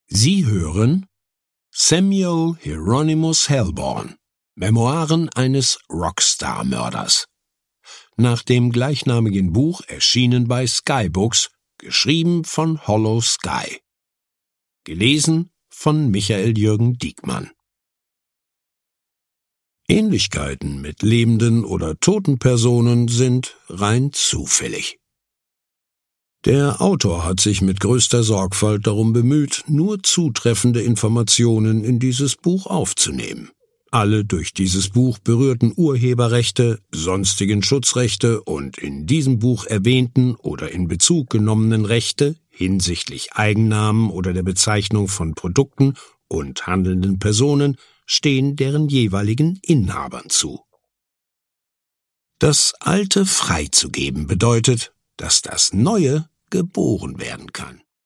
Sie hören Samuel Hieronymus Helborn, Memoiren eines Rockstar-Mörders. Nach dem gleichnamigen Buch erschienen bei Sky Books, geschrieben von Hollow Sky. Gelesen von Michael Jürgen Diekmann. Ähnlichkeiten mit lebenden oder toten Personen sind rein zufällig. Der Autor hat sich mit größter Sorgfalt darum bemüht, nur zutreffende Informationen in dieses Buch aufzunehmen. Alle durch dieses Buch berührten Urheberrechte, sonstigen Schutzrechte und in diesem Buch erwähnten oder in Bezug genommenen Rechte hinsichtlich Eigennamen oder der Bezeichnung von Produkten und handelnden Personen stehen deren jeweiligen Inhabern zu. Das Alte freizugeben bedeutet, dass das Neue geboren werden kann.